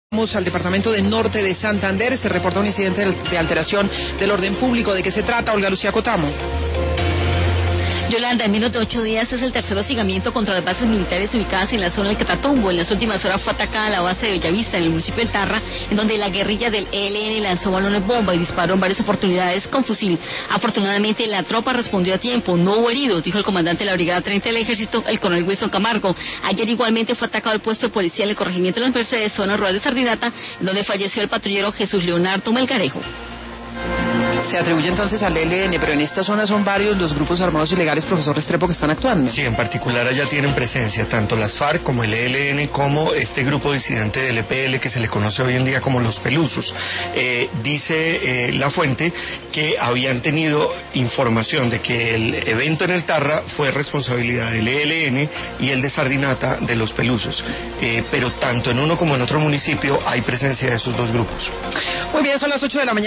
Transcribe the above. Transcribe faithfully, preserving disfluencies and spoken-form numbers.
Vamos al departamento de Norte de Santander. Se reporta un incidente de alteración del orden público. ¿De qué se trata, Olga Lucía Cotamo? Yolanda, en menos de ocho días es el tercer hostigamiento contra las bases militares ubicadas en la zona del Catatumbo. En las últimas horas fue atacada la base de Bellavista, en el municipio de Tarra, en donde la guerrilla del E L N lanzó balones bomba y disparó en varias oportunidades con fusil. Afortunadamente, la tropa respondió a tiempo, no hubo heridos, dijo el comandante de la Brigada treinta del Ejército, el coronel Wilson Camargo. Ayer igualmente fue atacado el puesto de policía en el corregimiento de las Mercedes, zona rural de Sardinata, en donde falleció el patrullero Jesús Leonardo Melgarejo. Se atribuye entonces al E L N, pero en esta zona son varios los grupos armados ilegales, profesor Restrepo, que están actuando. Sí, en particular allá tienen presencia tanto las FARC como el E L N, como este grupo disidente del E P L que se le conoce hoy en día como los Pelusos. Eh, dice eh, la fuente que habían tenido información de que el evento en el Tarra fue responsabilidad del E L N y el de Sardinata de los Pelusos. Eh, pero tanto en uno como en otro municipio hay presencia de esos dos grupos. Muy bien, son las ocho de la mañana.